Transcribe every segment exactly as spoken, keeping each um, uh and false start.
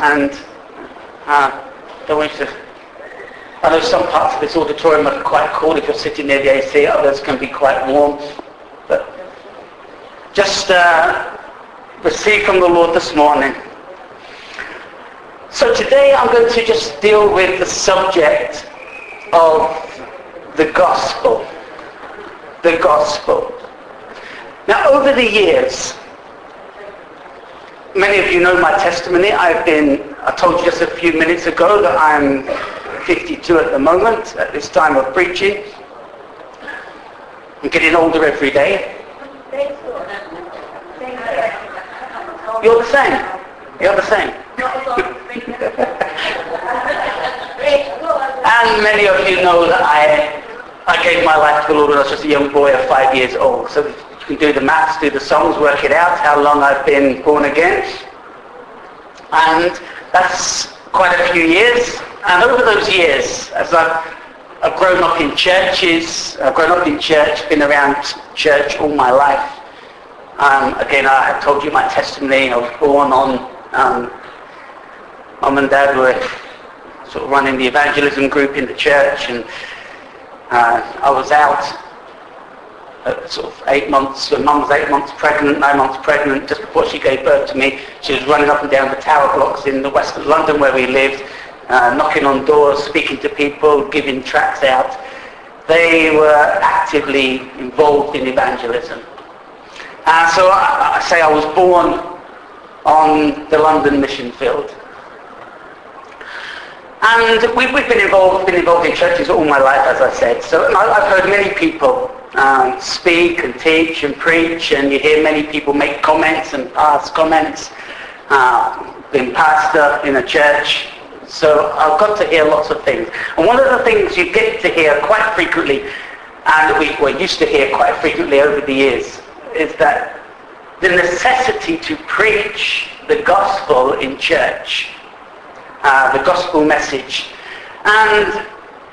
and uh, don't want you to, I know some parts of this auditorium are quite cool if you're sitting near the A C, others can be quite warm, but just uh, receive from the Lord this morning. So today I'm going to just deal with the subject of the gospel. The gospel. Now, over the years, many of you know my testimony. I've been, I told you just a few minutes ago that I'm fifty-two at the moment, at this time of preaching. I'm getting older every day. You're the same. You're the same. And many of you know that I I gave my life to the Lord when I was just a young boy of five years old. So you can do the maths, do the sums, work it out, how long I've been born again. And that's quite a few years. And over those years, as I've, I've grown up in churches, I've grown up in church, been around church all my life. Um, again, I have told you my testimony. I was born on, um, Mum and Dad were sort of running the evangelism group in the church, and uh, I was out at sort of eight months, when Mum was eight months pregnant, nine months pregnant, just before she gave birth to me. She was running up and down the tower blocks in the west of London where we lived, uh, knocking on doors, speaking to people, giving tracts out. They were actively involved in evangelism. And so I, I say I was born on the London mission field. And we, we've been involved, been involved in churches all my life, as I said. So I, I've heard many people um, speak and teach and preach, and you hear many people make comments and pass comments. Uh, being pastor in a church, so I've got to hear lots of things. And one of the things you get to hear quite frequently, and we well, used to hear quite frequently over the years, is that the necessity to preach the gospel in church. Uh, the gospel message. And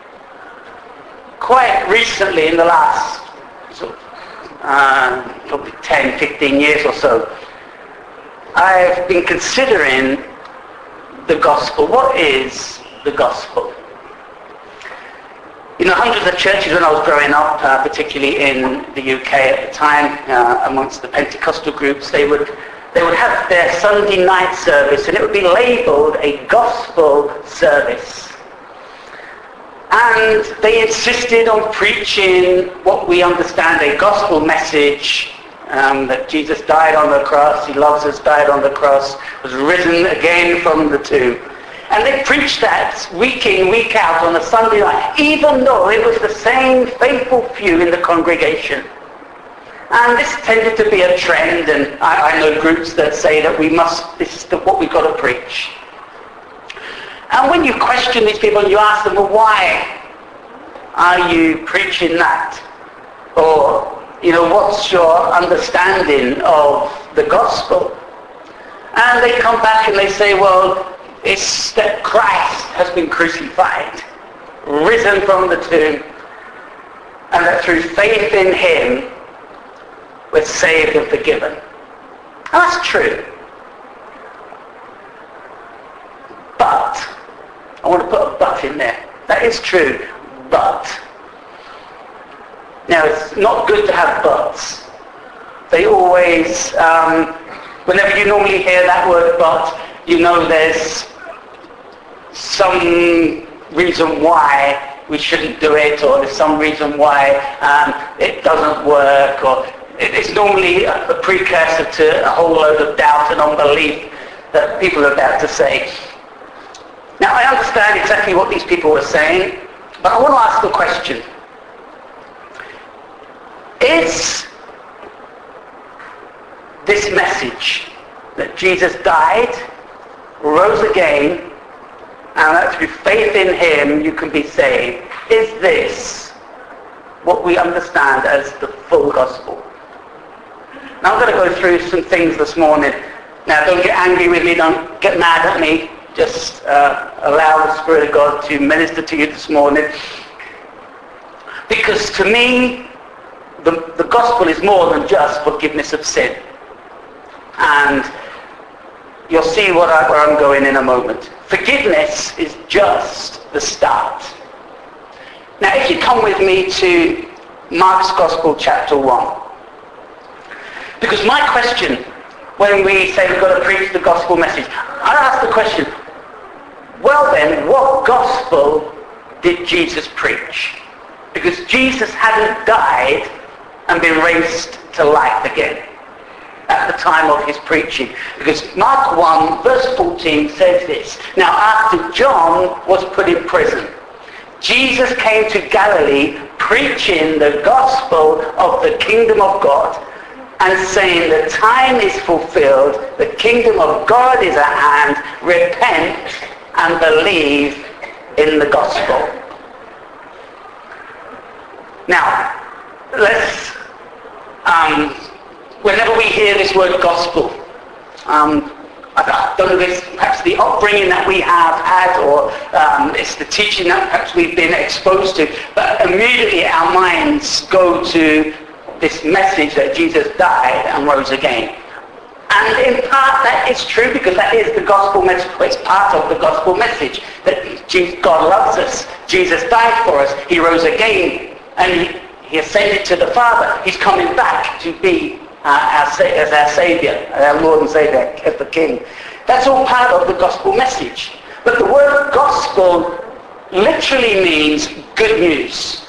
quite recently, in the last sort of, uh, probably ten, fifteen years or so, I've been considering the gospel. What is the gospel? You know, hundreds of churches when I was growing up, uh, particularly in the U K at the time, uh, amongst the Pentecostal groups, they would They would have their Sunday night service, and it would be labelled a gospel service. And they insisted on preaching what we understand a gospel message, um, that Jesus died on the cross, he loves us, died on the cross, was risen again from the tomb. And they preached that week in, week out on a Sunday night, even though it was the same faithful few in the congregation. And this tended to be a trend, and I, I know groups that say that we must, this is the, what we've got to preach. And when you question these people and you ask them, well, why are you preaching that? Or, you know, what's your understanding of the gospel? And they come back and they say, well, it's that Christ has been crucified, risen from the tomb, and that through faith in him, we're saved and forgiven. And that's true. But, I want to put a but in there. That is true, but. Now, it's not good to have buts. They always, um, whenever you normally hear that word but, you know there's some reason why we shouldn't do it, or there's some reason why um, it doesn't work, or it's normally a precursor to a whole load of doubt and unbelief that people are about to say. Now, I understand exactly what these people were saying, but I want to ask the question. Is this message that Jesus died, rose again, and that through faith in him you can be saved, is this what we understand as the full gospel? Now I'm going to go through some things this morning. Now don't get angry with me, don't get mad at me. Just uh, allow the Spirit of God to minister to you this morning. Because to me, the, the gospel is more than just forgiveness of sin. And you'll see what I, where I'm going in a moment. Forgiveness is just the start. Now, if you come with me to Mark's Gospel, chapter one. Because my question, when we say we've got to preach the gospel message, I ask the question, well then, what gospel did Jesus preach? Because Jesus hadn't died and been raised to life again at the time of his preaching. Because Mark one, verse fourteen says this, now after John was put in prison, Jesus came to Galilee preaching the gospel of the kingdom of God and saying the time is fulfilled, the kingdom of God is at hand, repent and believe in the gospel. Now, let's, um, whenever we hear this word gospel, um, I don't know if it's perhaps the upbringing that we have had, or um, it's the teaching that perhaps we've been exposed to, but immediately our minds go to this message that Jesus died and rose again. And in part that is true, because that is the gospel message. It's part of the gospel message that God loves us. Jesus died for us. He rose again, and he, he ascended to the Father. He's coming back to be uh, our, as our Saviour, our Lord and Saviour, as the King. That's all part of the gospel message. But the word gospel literally means good news.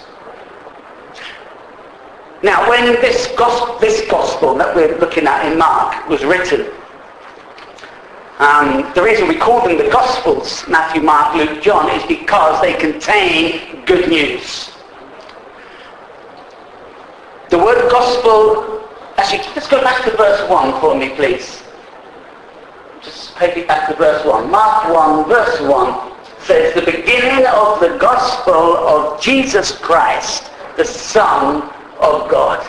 Now, when this gospel, this gospel that we're looking at in Mark was written, um, the reason we call them the Gospels, Matthew, Mark, Luke, John, is because they contain good news. The word gospel, actually, let's go back to verse one for me, please. Just take it back to verse one. Mark one, verse one says, the beginning of the gospel of Jesus Christ, the Son of God.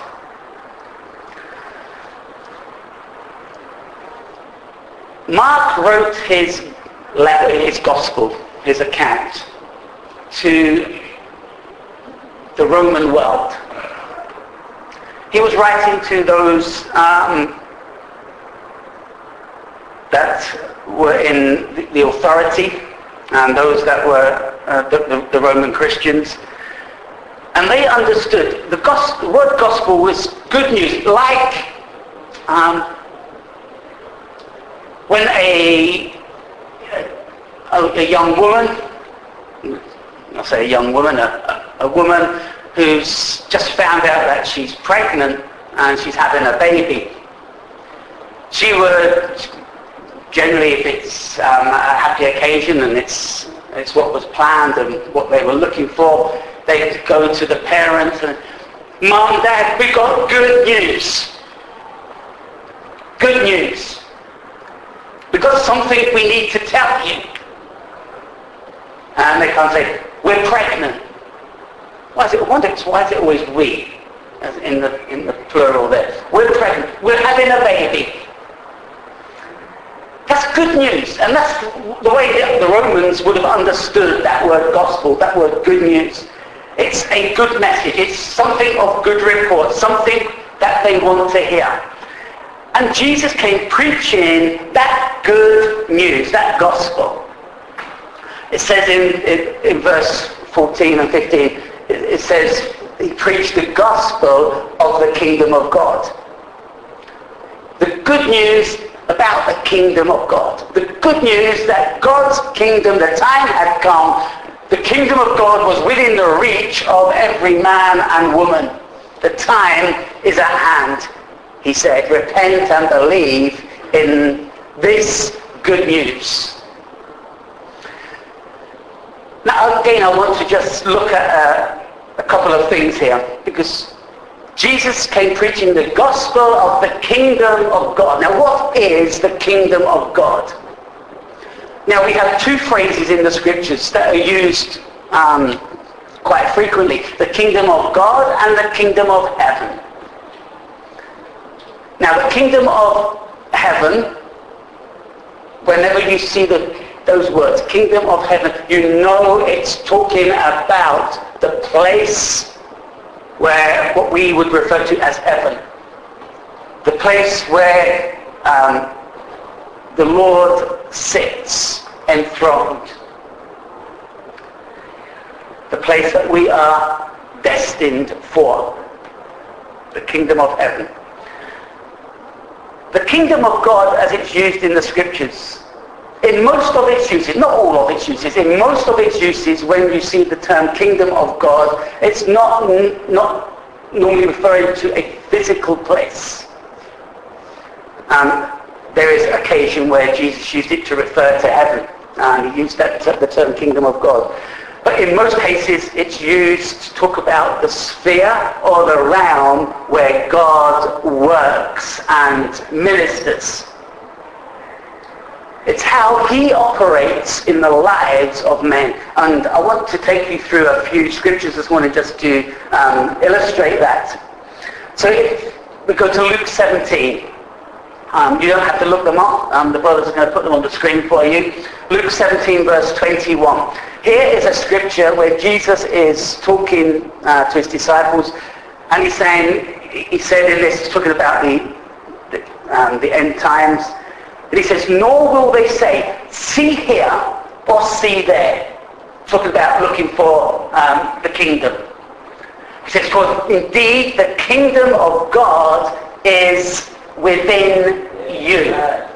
Mark wrote his letter, his gospel, his account to the Roman world. He was writing to those um, that were in the authority and those that were uh, the, the, the Roman Christians. And they understood the, gospel, the word gospel was good news, like um, when a, a, a young woman, I'll say a young woman, a, a woman who's just found out that she's pregnant and she's having a baby. She would, generally if it's um, a happy occasion and it's, it's what was planned and what they were looking for, they'd go to the parents and, Mom, Dad, we got good news. Good news. We got something we need to tell you. And they can't say, we're pregnant. Why is it, I wonder why is it always we, as in the, in the plural there? We're pregnant. We're having a baby. That's good news. And that's the way the Romans would have understood that word gospel, that word good news. It's a good message. It's something of good report, something that they want to hear. And Jesus came preaching that good news, that gospel. It says in, in, in verse fourteen and fifteen, it, it says he preached the gospel of the kingdom of God. The good news about the kingdom of God. The good news that God's kingdom, the time had come. The kingdom of God was within the reach of every man and woman. The time is at hand, he said. Repent and believe in this good news. Now again, I want to just look at uh, a couple of things here, because Jesus came preaching the gospel of the kingdom of God. Now what is the kingdom of God? Now we have two phrases in the scriptures that are used um, quite frequently. The kingdom of God and the kingdom of heaven. Now the kingdom of heaven, whenever you see the, those words, kingdom of heaven, you know it's talking about the place where what we would refer to as heaven. The place where um, the Lord sits enthroned. The place that we are destined for. The kingdom of heaven. The kingdom of God, as it's used in the scriptures, in most of its uses, not all of its uses, in most of its uses, when you see the term kingdom of God, it's not, not normally referring to a physical place. Um, there is occasion where Jesus used it to refer to heaven, and he used that the term kingdom of God. But in most cases, it's used to talk about the sphere or the realm where God works and ministers. It's how he operates in the lives of men. And I want to take you through a few scriptures this morning just to um, illustrate that. So if we go to Luke seventeen. Um, you don't have to look them up. Um, the brothers are going to put them on the screen for you. Luke seventeen, verse twenty-one. Here is a scripture where Jesus is talking uh, to his disciples, and he's saying, he said in this, talking about the the, um, the end times, and he says, nor will they say, see here or see there. Talking about looking for um, the kingdom. He says, for indeed the kingdom of God is within you.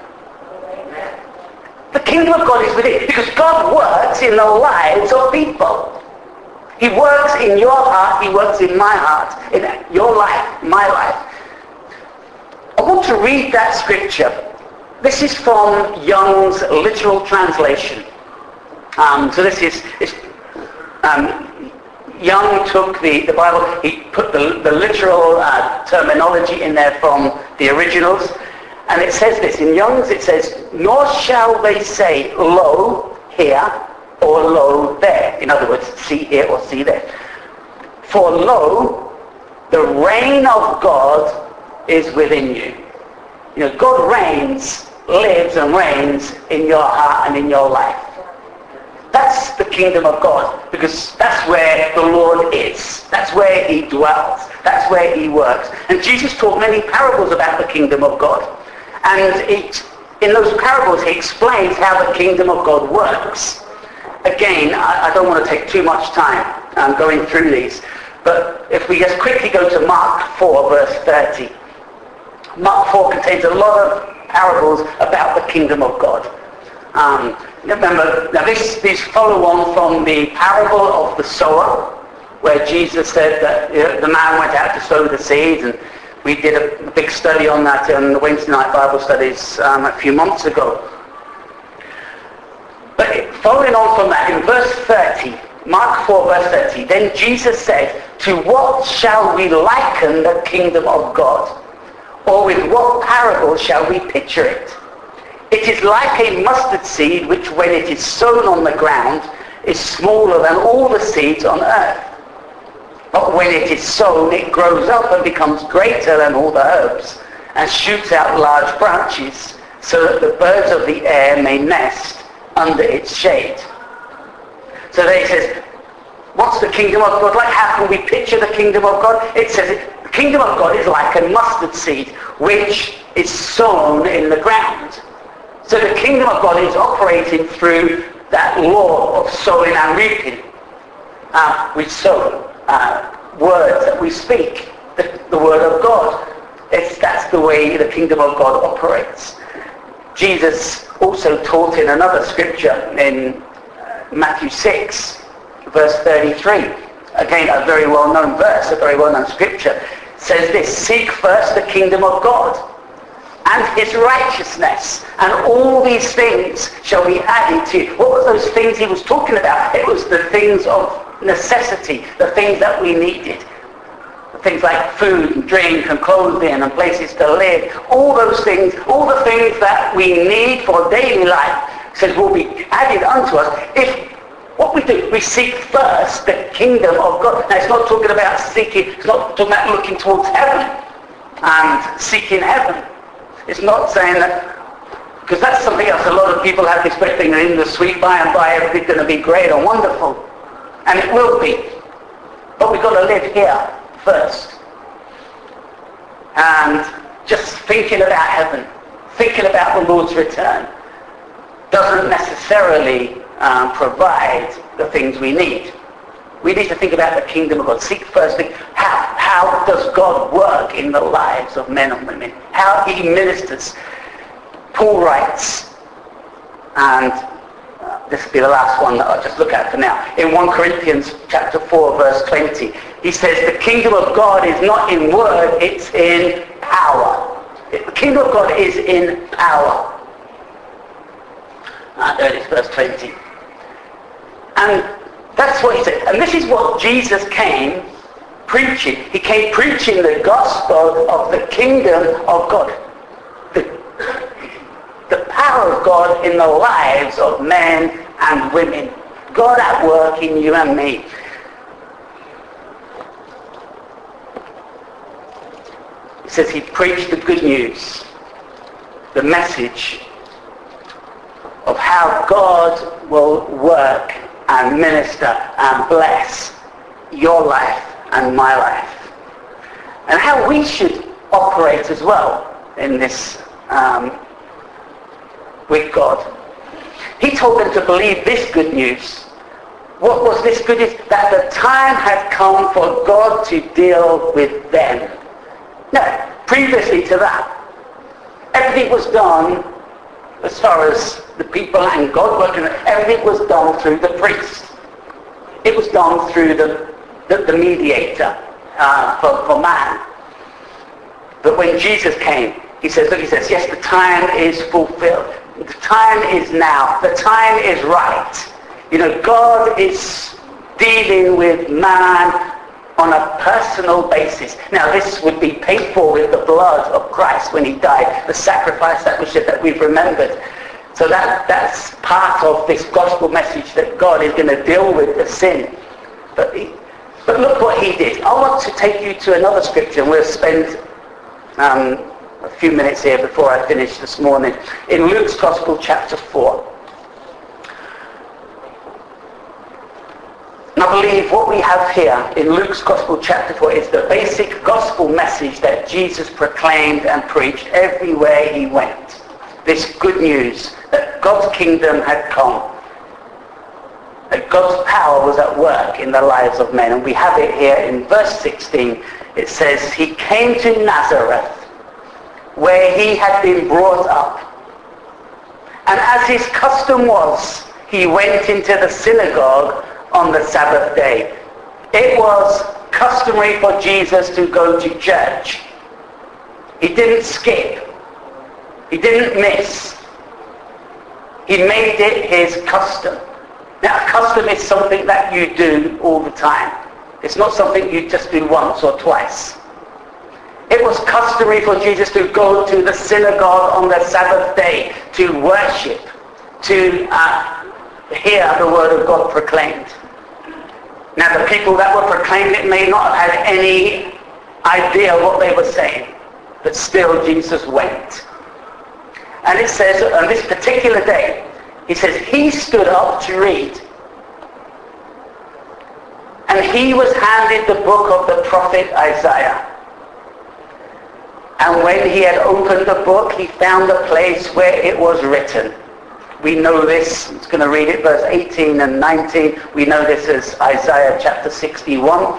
The kingdom of God is within, because God works in the lives of people. He works in your heart, he works in my heart, in your life, my life. I want to read that scripture. This is from Young's literal translation. Um, so this is, is um, Young took the, the Bible, he put the, the literal uh, terminology in there from the originals, and it says this, in Young's it says, nor shall they say, lo, here, or lo, there. In other words, see here or see there. For lo, the reign of God is within you. You know, God reigns, lives and reigns in your heart and in your life. That's the kingdom of God, because that's where the Lord is. That's where he dwells. That's where he works. And Jesus taught many parables about the kingdom of God. And it, in those parables, he explains how the kingdom of God works. Again, I, I don't want to take too much time um, going through these. But if we just quickly go to Mark four, verse thirty. Mark four contains a lot of parables about the kingdom of God. Um, remember, now this, these follow on from the parable of the sower, where Jesus said that you know, the man went out to sow the seeds, and we did a big study on that in the Wednesday night Bible studies um, a few months ago. But following on from that, in verse thirty, Mark four, verse thirty, then Jesus said, to what shall we liken the kingdom of God? Or with what parable shall we picture it? It is like a mustard seed which when it is sown on the ground is smaller than all the seeds on earth. But when it is sown it grows up and becomes greater than all the herbs and shoots out large branches so that the birds of the air may nest under its shade. So there it says, what's the kingdom of God like? How can we picture the kingdom of God? It says the kingdom of God is like a mustard seed which is sown in the ground. So the kingdom of God is operating through that law of sowing and reaping. Uh, we sow uh, words that we speak, the, the word of God. It's, that's the way the kingdom of God operates. Jesus also taught in another scripture in Matthew six, verse thirty-three. Again, a very well-known verse, a very well-known scripture. Says this, seek first the kingdom of God and his righteousness, and all these things shall be added to you. What were those things he was talking about? It was the things of necessity, the things that we needed. Things like food and drink and clothing and places to live. All those things, all the things that we need for daily life, says will be added unto us if what we do, we seek first the kingdom of God. Now it's not talking about seeking, it's not talking about looking towards heaven and seeking heaven. It's not saying that, because that's something else. A lot of people have expecting that in the sweet by and by everything's going to be great and wonderful. And it will be. But we've got to live here first. And just thinking about heaven, thinking about the Lord's return doesn't necessarily um, provide the things we need. We need to think about the kingdom of God. Seek first, think, how, how does God work in the lives of men and women? How he ministers. Paul writes, and uh, this will be the last one that I'll just look at for now. In First Corinthians chapter four, verse twenty, he says, the kingdom of God is not in word, it's in power. The kingdom of God is in power. Uh, there it is, verse twenty. And that's what he said. And this is what Jesus came preaching. He came preaching the gospel of the kingdom of God. The, the power of God in the lives of men and women. God at work in you and me. He says he preached the good news, the message of how God will work and minister and bless your life and my life. And how we should operate as well in this um, with God. He told them to believe this good news. What was this good news? That the time had come for God to deal with them. No, previously to that, everything was done as far as the people and God working, everything was done through the priest. It was done through the, the, the mediator uh, for, for man. But when Jesus came, he says, look, he says, yes, the time is fulfilled. The time is now. The time is right. You know, God is dealing with man on a personal basis. Now, this would be paid for with the blood of Christ when he died, the sacrifice that was that we've remembered. So that that's part of this gospel message that God is going to deal with the sin. But he, but look what he did. I want to take you to another scripture, and we'll spend um, a few minutes here before I finish this morning. In Luke's Gospel, chapter four. And I believe what we have here in Luke's Gospel chapter four is the basic gospel message that Jesus proclaimed and preached everywhere he went. This good news that God's kingdom had come. That God's power was at work in the lives of men. And we have it here in verse sixteen. It says, he came to Nazareth, where he had been brought up. And as his custom was, he went into the synagogue on the Sabbath day. It was customary for Jesus to go to church. He didn't skip. He didn't miss. He made it his custom. Now, custom is something that you do all the time. It's not something you just do once or twice. It was customary for Jesus to go to the synagogue on the Sabbath day to worship, to uh, hear the word of God proclaimed. Now, the people that were proclaiming it may not have had any idea what they were saying, but still Jesus went. And it says, on this particular day, he says, he stood up to read. And he was handed the book of the prophet Isaiah. And when he had opened the book, he found the place where it was written. We know this. I'm going to read it, verse eighteen and nineteen. We know this as Isaiah chapter sixty-one.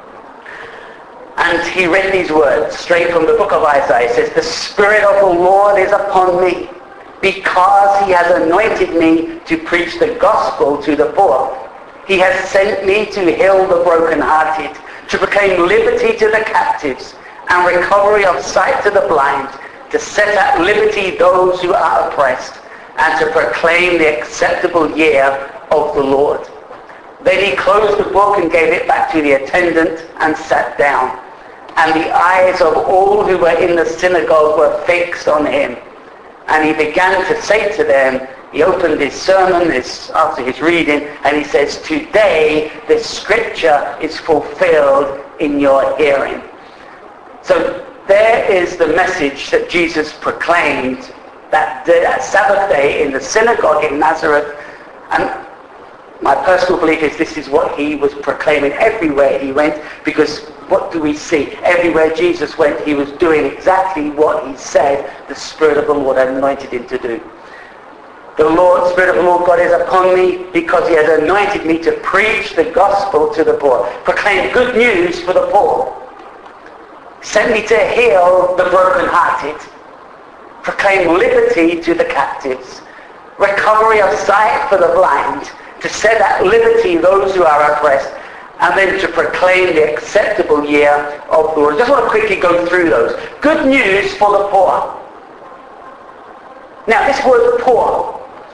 And he read these words straight from the book of Isaiah. It says, the Spirit of the Lord is upon me, because he has anointed me to preach the gospel to the poor. He has sent me to heal the brokenhearted, to proclaim liberty to the captives, and recovery of sight to the blind, to set at liberty those who are oppressed, and to proclaim the acceptable year of the Lord. Then he closed the book and gave it back to the attendant and sat down. And the eyes of all who were in the synagogue were fixed on him. And he began to say to them, he opened his sermon his, after his reading, and he says, today this scripture is fulfilled in your hearing. So there is the message that Jesus proclaimed that, that Sabbath day in the synagogue in Nazareth. And My personal belief is this is what he was proclaiming everywhere he went, because what do we see? Everywhere Jesus went, he was doing exactly what he said the Spirit of the Lord had anointed him to do. The Lord, Spirit of the Lord God is upon me because he has anointed me to preach the gospel to the poor, proclaim good news for the poor, sent me to heal the brokenhearted, proclaim liberty to the captives, recovery of sight for the blind, to set at liberty those who are oppressed, and then to proclaim the acceptable year of the Lord. I just want to quickly go through those. Good news for the poor. Now, this word poor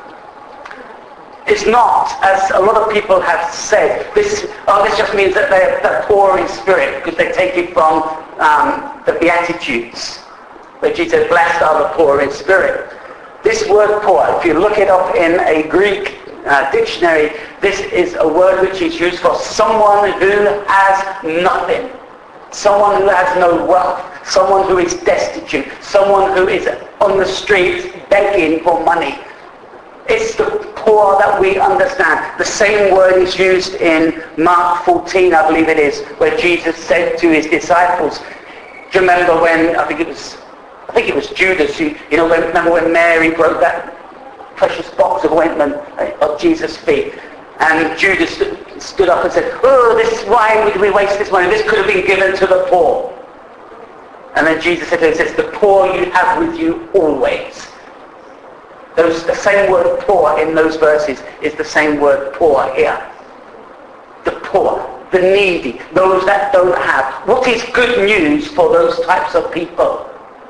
is not, as a lot of people have said, this, oh, this just means that they're, they're poor in spirit, because they take it from um, the Beatitudes, where Jesus said, blessed are the poor in spirit. This word poor, if you look it up in a Greek uh, dictionary, this is a word which is used for someone who has nothing, someone who has no wealth, someone who is destitute, someone who is on the streets begging for money. It's the poor that we understand. The same word is used in Mark fourteen, I believe it is, where Jesus said to his disciples, do you remember when, I think it was, I think it was Judas, who, you know, when, remember when Mary broke that precious box of ointment of Jesus' feet, and Judas stood, stood up and said, oh, this, why would we waste this money? This could have been given to the poor. And then Jesus said to him, says, the poor you have with you always. Those, the same word poor in those verses is the same word poor here. The poor, the needy, those that don't have. What is good news for those types of people?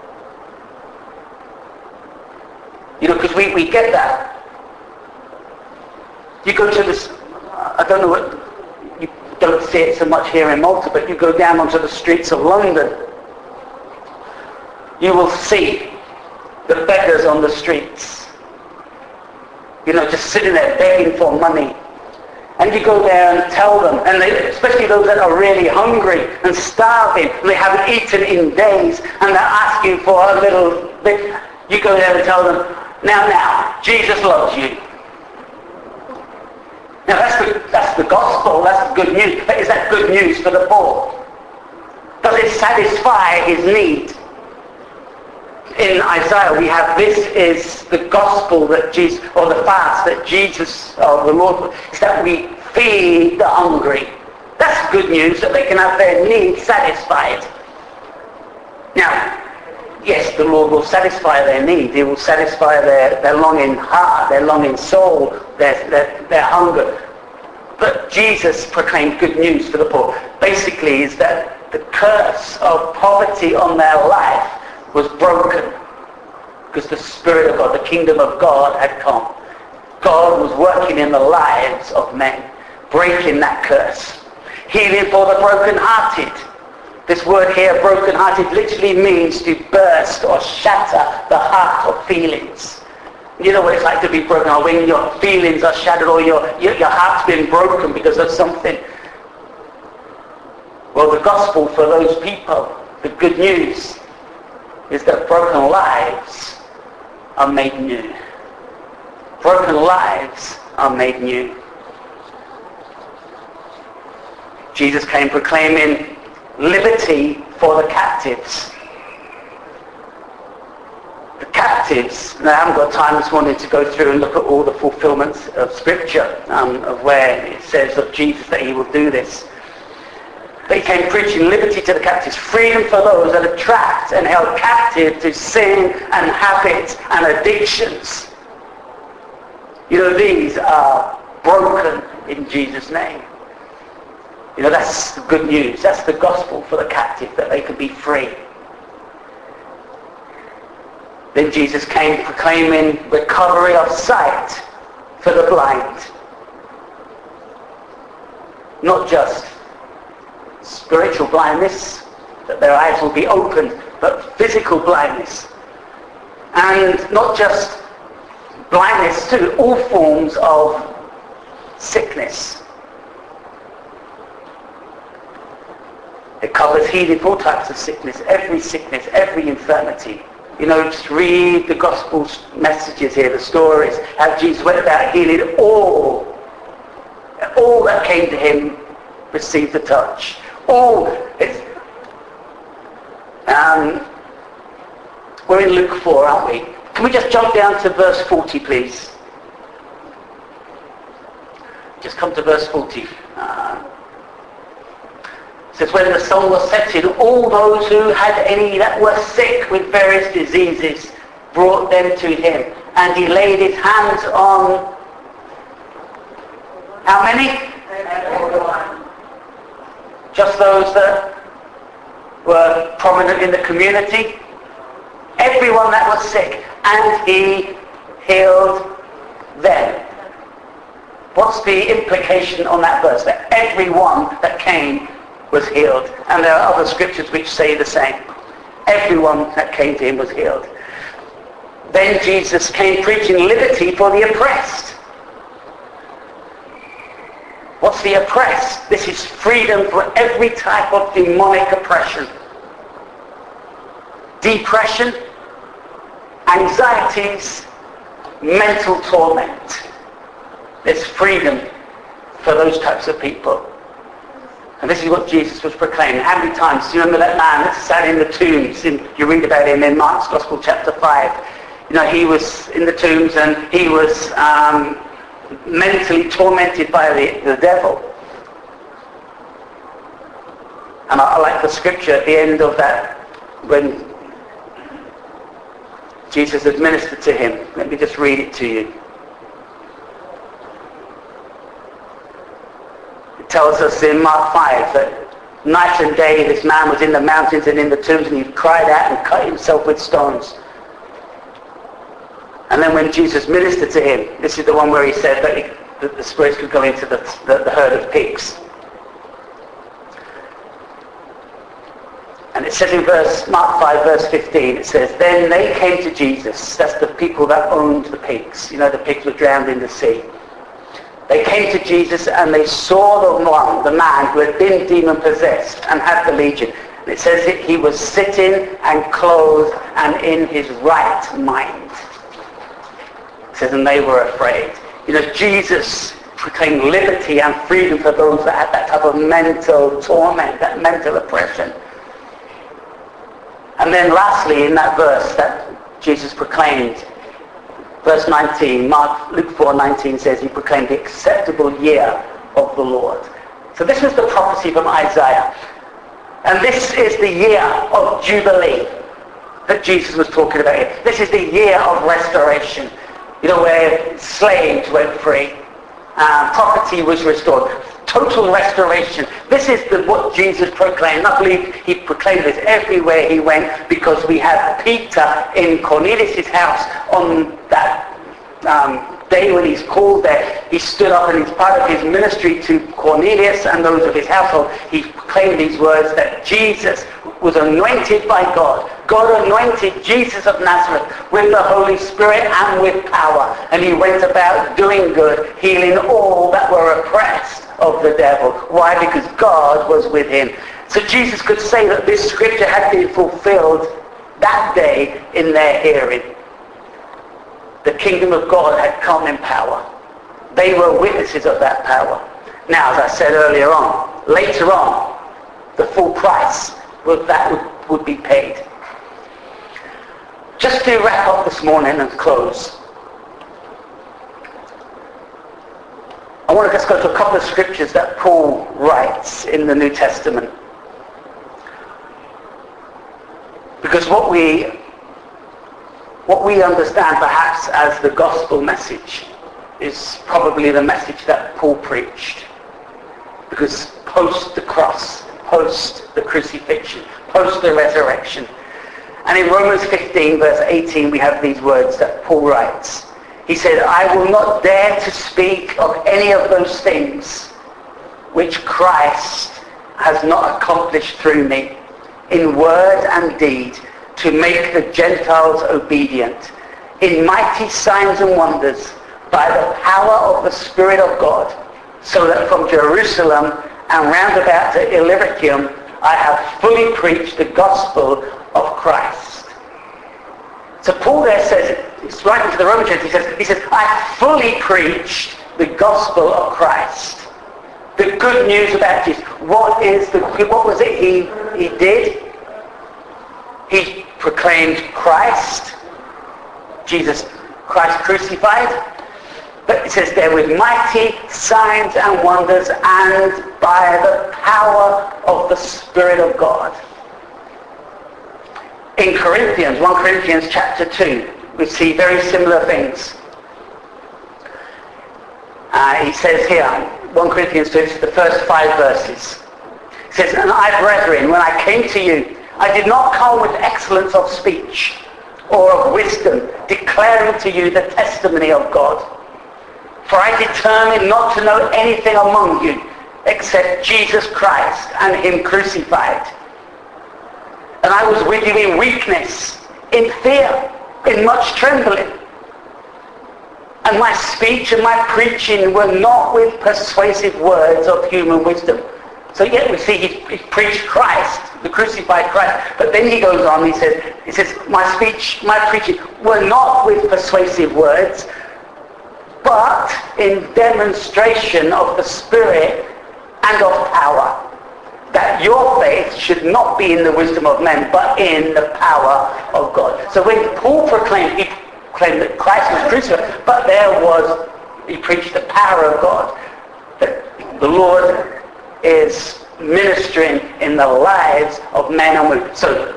You know, because we, we get that. You go to this, I don't know what, you don't see it so much here in Malta, but you go down onto the streets of London, you will see the beggars on the streets. You know, just sitting there begging for money. And you go there and tell them, and they, especially those that are really hungry and starving, and they haven't eaten in days, and they're asking for a little bit. You go there and tell them, now, now, Jesus loves you. Now that's the, that's the gospel, that's the good news. But is that good news for the poor? Does it satisfy his need? In Isaiah we have, this is the gospel that Jesus, or the fast that Jesus, or the Lord, is that we feed the hungry. That's good news, that they can have their needs satisfied. Now, yes, the Lord will satisfy their need. He will satisfy their, their longing heart, their longing soul, their, their, their hunger. But Jesus proclaimed good news for the poor. Basically is that the curse of poverty on their life was broken because the Spirit of God, the kingdom of God had come. God was working in the lives of men, breaking that curse. Healing for the brokenhearted. This word here, brokenhearted, literally means to burst or shatter the heart of feelings. You know what it's like to be broken, or when your feelings are shattered, or your, your, your heart's been broken because of something. Well, the gospel for those people, the good news, is that broken lives are made new. Broken lives are made new. Jesus came proclaiming liberty for the captives. The captives, now I haven't got time this morning to go through and look at all the fulfillments of Scripture, um, of where it says of Jesus that he will do this. But he came preaching liberty to the captives, freedom for those that are trapped and held captive to sin and habits and addictions. You know, these are broken in Jesus' name. You know, that's the good news. That's the gospel for the captive, that they can be free. Then Jesus came proclaiming recovery of sight for the blind. Not just spiritual blindness, that their eyes will be opened, but physical blindness. And not just blindness too, all forms of sickness. It covers healing for all types of sickness, every sickness, every infirmity. You know, just read the gospel messages here, the stories, how Jesus went about healing all that came to him received the touch. All, it's, um, we're in Luke four, aren't we? Can we just jump down to verse forty, please? Just come to verse forty. Uh, it says, when the sun was setting, all those who had any that were sick with various diseases brought them to him. And he laid his hands on, how many? Everyone. Just those that were prominent in the community? Everyone that was sick. And he healed them. What's the implication on that verse? That everyone that came was healed. And there are other scriptures which say the same. Everyone that came to him was healed. Then Jesus came preaching liberty for the oppressed. What's the oppressed? This is freedom for every type of demonic oppression. Depression, anxieties, mental torment. There's freedom for those types of people. And this is what Jesus was proclaiming. How many times do you remember that man that sat in the tombs? In, you read about him in Mark's Gospel chapter five. You know, he was in the tombs and he was um, mentally tormented by the, the devil. And I, I like the scripture at the end of that when Jesus administered to him. Let me just read it to you. It tells us in Mark five that night and day this man was in the mountains and in the tombs, and he cried out and cut himself with stones. And then when Jesus ministered to him, this is the one where he said that, he, that the spirits could go into the, the, the herd of pigs. And it says in verse Mark five, verse fifteen, it says, then they came to Jesus. That's the people that owned the pigs. You know, the pigs were drowned in the sea. They came to Jesus and they saw the one, the man who had been demon-possessed and had the legion. And it says that he was sitting and clothed and in his right mind. It says, and they were afraid. You know, Jesus proclaimed liberty and freedom for those that had that type of mental torment, that mental oppression. And then lastly, in that verse that Jesus proclaimed, verse nineteen, Mark, Luke four nineteen says he proclaimed the acceptable year of the Lord. So this was the prophecy from Isaiah. And this is the year of Jubilee that Jesus was talking about here. This is the year of restoration. You know, where slaves went free, uh, property was restored, total restoration. This is the, what Jesus proclaimed. I believe he proclaimed this everywhere he went, because we have Peter in Cornelius' house on that um, day when he's called there. He stood up, and as part of his ministry to Cornelius and those of his household, he proclaimed these words that Jesus was anointed by God. God anointed Jesus of Nazareth with the Holy Spirit and with power. And he went about doing good, healing all that were oppressed of the devil. Why? Because God was with him. So Jesus could say that this scripture had been fulfilled that day in their hearing. The kingdom of God had come in power. They were witnesses of that power. Now, as I said earlier on, later on, the full price of that would, would be paid. Just to wrap up this morning and close, I want to just go to a couple of scriptures that Paul writes in the New Testament. Because what we what we understand perhaps as the gospel message is probably the message that Paul preached. Because post the cross, post the crucifixion, post the resurrection. And in Romans fifteen verse eighteen we have these words that Paul writes. He said, I will not dare to speak of any of those things which Christ has not accomplished through me in word and deed, to make the Gentiles obedient, in mighty signs and wonders, by the power of the Spirit of God, so that from Jerusalem and round about to Illyricum I have fully preached the gospel of Christ. So Paul there says, he's writing to the Roman church, he says, he says, I fully preached the gospel of Christ. The good news about Jesus. What is the what was it he he did? He proclaimed Christ, Jesus Christ crucified. But it says there with mighty signs and wonders and by the power of the Spirit of God. In Corinthians, First Corinthians chapter two, we see very similar things. Uh, he says here, First Corinthians two, it's the first five verses. It says, and I, brethren, when I came to you, I did not come with excellence of speech or of wisdom, declaring to you the testimony of God. For I determined not to know anything among you except Jesus Christ and him crucified. And I was with you in weakness, in fear, in much trembling. And my speech and my preaching were not with persuasive words of human wisdom. So yet we see he, he preached Christ, the crucified Christ. But then he goes on, he says, he says, my speech, my preaching were not with persuasive words, but in demonstration of the Spirit and of power, that your faith should not be in the wisdom of men, but in the power of God. So when Paul proclaimed, he proclaimed that Christ was crucified, but there was, he preached the power of God, that the Lord is ministering in the lives of men and women. So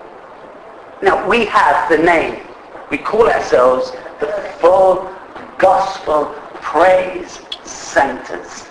now we have the name. We call ourselves the Full Gospel Praise Centers.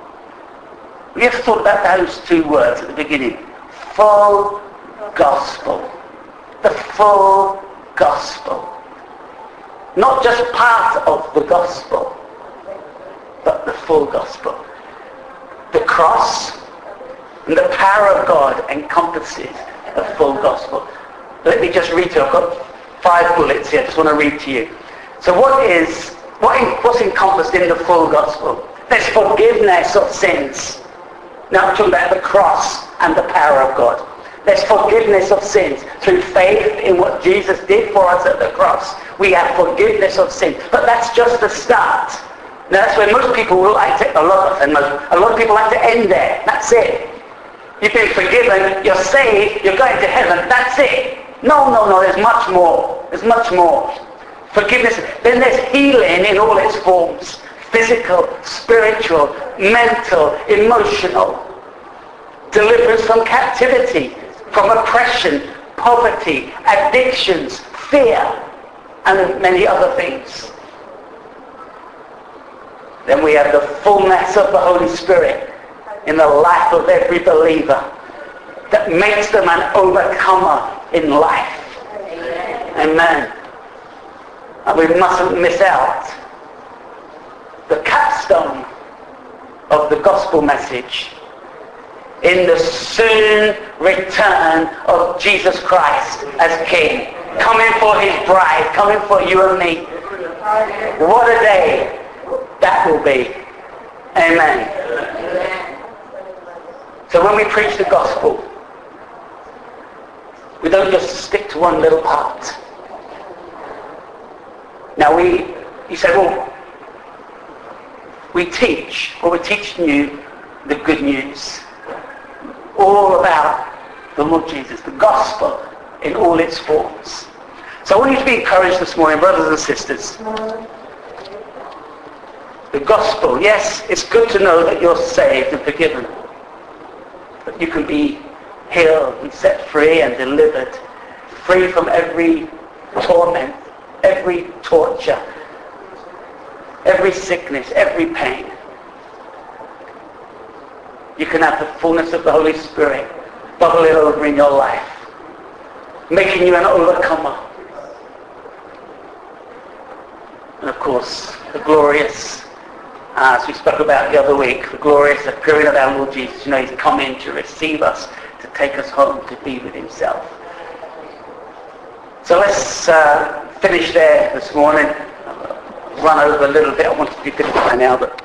We have thought about those two words at the beginning. Full Gospel. The full Gospel. Not just part of the Gospel, but the full Gospel. The cross and the power of God encompasses the full Gospel. Let me just read to you. I've got five bullets here. I just want to read to you. So what is, what, what's encompassed in the full Gospel? There's forgiveness of sins. Now I'm talking about the cross and the power of God. There's forgiveness of sins through faith in what Jesus did for us at the cross. We have forgiveness of sins. But that's just the start. Now that's where most people will like to, a lot, and most, a lot of people like to end there. That's it. You've been forgiven, you're saved, you're going to heaven, that's it. No, no, no, there's much more. There's much more. Forgiveness. Then there's healing in all its forms. Physical, spiritual, mental, emotional. Deliverance from captivity, from oppression, poverty, addictions, fear, and many other things. Then we have the fullness of the Holy Spirit in the life of every believer that makes them an overcomer in life. Amen. And we mustn't miss out. The capstone of the gospel message in the soon return of Jesus Christ as King, coming for his bride, coming for you and me. What a day that will be. Amen. So when we preach the gospel, we don't just stick to one little part. Now we, you say, well, we teach, or we're teaching you the good news. All about the Lord Jesus, the gospel in all its forms. So I want you to be encouraged this morning, brothers and sisters. The gospel, yes, it's good to know that you're saved and forgiven. That you can be healed and set free and delivered, free from every torment, every torture, every sickness, every pain. You can have the fullness of the Holy Spirit bubbling over in your life, making you an overcomer. And of course, the glorious, uh, as we spoke about the other week, the glorious appearing of our Lord Jesus. You know, he's come in to receive us, to take us home, to be with himself. So let's uh, finish there this morning. Run over a little bit. I want to be finished by now, but